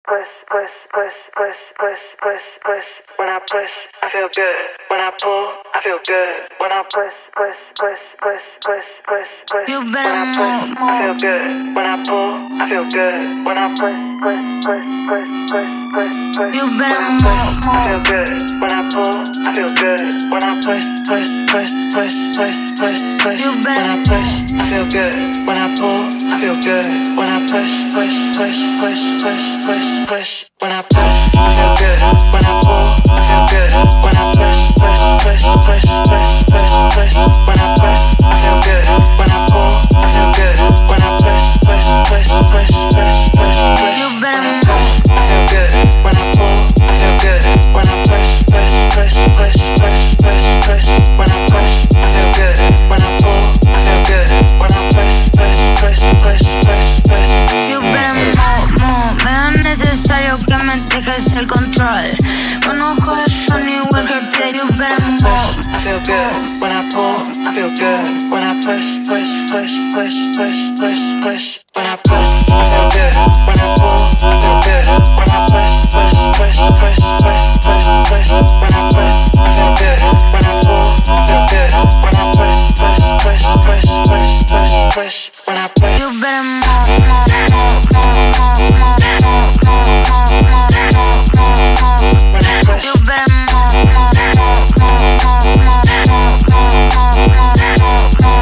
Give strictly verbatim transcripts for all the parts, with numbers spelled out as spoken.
push, push, push, push, push, push, push. When I push, I feel good. When I pull, I feel good. When I push, push, push, push, push, push, push. You When better I push, move, I feel good. When I pull, I feel good. When I push, push, push, push, push, push, push. You When better I move, push, I feel good. When I pull, I feel good. When I push, push, push, push, push, push, push. You When better I push, I feel good. When I pull, I feel good. When I push, push, push, push, push, push, push. When I push, I feel good. When I pull, I feel good. When I push, push, push, push, push, push, push. When I push, I feel good. When I pull, I feel good. When I push, push, push, push, push, push, push. You better When I move. push, I feel good. When I pull, I feel good. When I push, push, push, push, push, push, push. When I push, I feel good. When I pull, I feel good. When I push, push, push, push, push, push. You better move, move. Me es necesario que me dejes el control. Conozco a Johnny Walker, pide you better move. I feel good. When I pull, I feel good. When I push, push, push, push, push, push, push. When I push, I feel good. When I pull, I feel good. When I push, push, push, push, push, push, push. When I push, I feel good. When I pull, I feel good. When I push, push, push, push, push, push, push. When I push, You better move, move, move, move, move, move, move, move, move, move, move, move. when I push. You better move, move, move, move, move, move, move, move, move,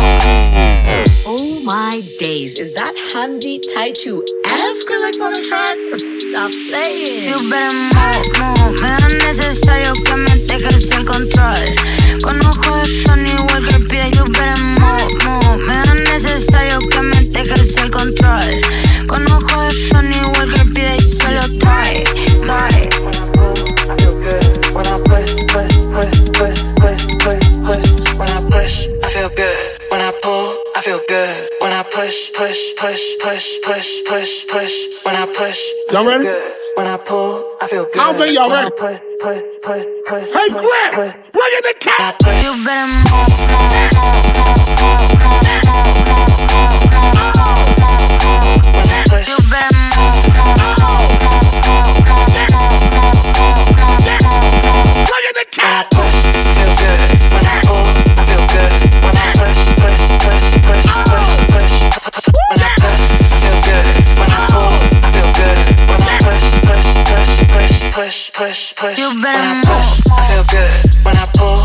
move. Oh my days, is that Hamdi Taichu and Skrillex on the track? Stop playing. You better move, move. Me es necesario que me dejes el control. Conozco a Johnny Walker, pide you better move, move. Me es necesario que me dejes el control. Conozco a Johnny Walker, pide y se lo trae. Bye. I feel good. When I push, push, push, push, push, push, push. When I push, I feel good. When I pull, I feel good. When I push, push, push, push, push, push, push. When I push, Y'all ready? good. When I pull, I feel good. I don't think y'all When I ready. push, push, push, push. Hey, push, Chris, push. bring in the When I cat. push, You better move, move, move, move, move, move, move, move, move, move. when I push, You better move, move, move, move, move, move, move, move. Bring in the when I cat. push, I feel good. When I pull, I feel good. When I push, push, push, push, push, push. When I push, I feel good. When I pull, I feel good. When I push, push, push, push, push, push, push. You When better I move, push, I feel good. When I pull,